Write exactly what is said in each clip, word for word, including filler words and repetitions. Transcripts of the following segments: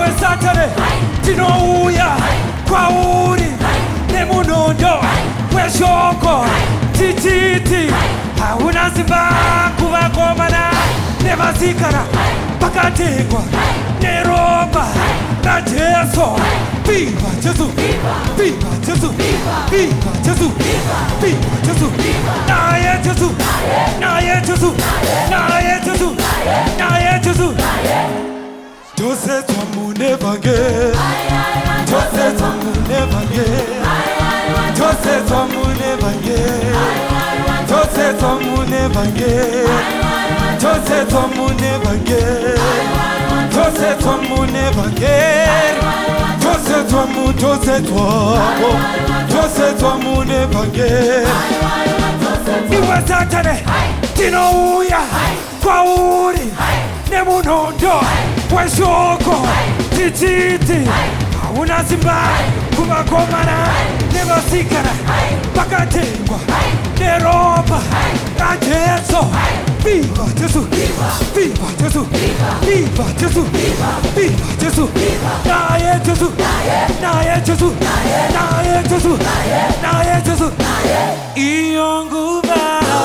iwe Satane tinouya kwauri nemunondo weshoko tichiti hauna simba kuvakomana nevasikana pakatekwa neropa raJesu. Viva Jesu, viva Jesu, viva Jesu, viva Jesu, naye Jesu, naye Jesu, naye Jesu, naye Jesu. Jose twamune bange, Jose twamune bange, Jose twamune bange, Jose twamune bange, Jose twamune bange, Jose twamune bange, Jose twamu, Jose twamu, Jose twamune bange. Iwe Satane tinouya kwauri nemunondo weshoko tichiti hauna simba kuvakomana nevasikana pakatengwa neropa raJesu. Viva Jesu, viva Jesu, viva Jesu, viva Jesu, naye Jesu, naye Jesu, naye Jesu, naye Jesu. Iyo nguva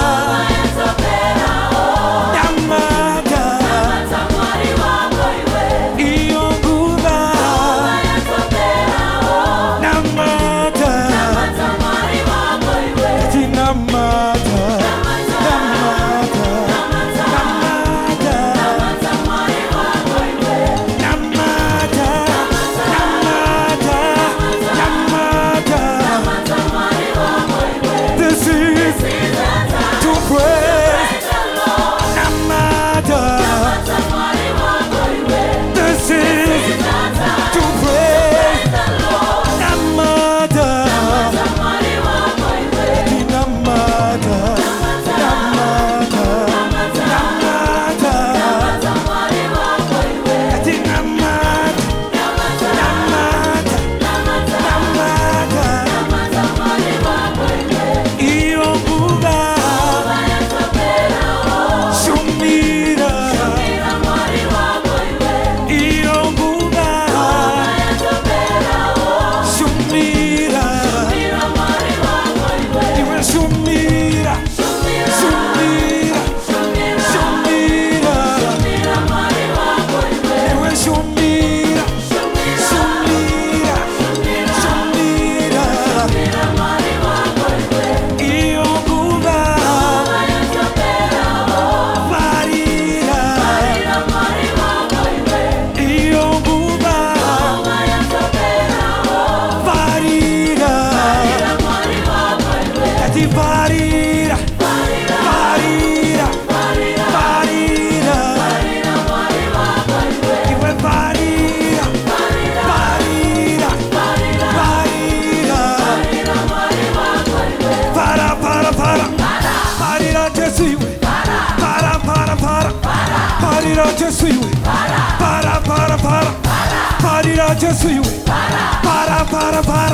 Jesu iwe para para para parira Jesu iwe para para para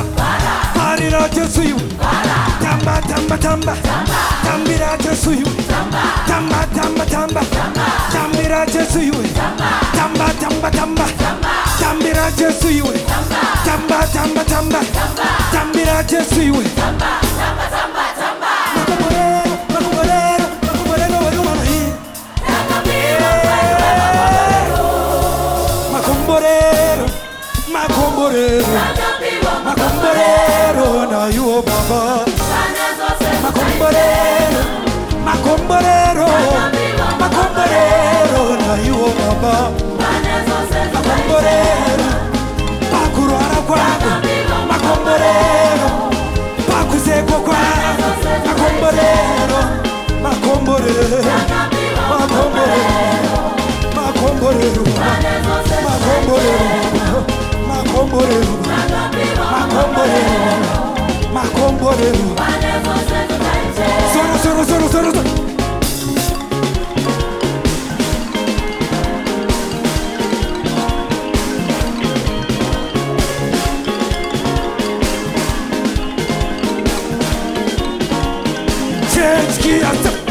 parira Jesu iwe tamba tamba tamba tambira Jesu iwe tamba tamba tamba tambira Jesu iwe tamba tamba tamba tambira Jesu iwe tamba tamba tamba tambira Jesu iwe tamba tamba tamba Makomborero, makomborero na yuo baba. Makomborero, makomborero, makomborero na yuo baba. Makomborero, pakurara kwangu. Makomborero, pakuzeko kwangu. Makomborero, makomborero, makomborero, makomborero, makomborero. Makomborero, makomborero, makomborero. Soro, soro, soro, soro, soro. Change ki ata.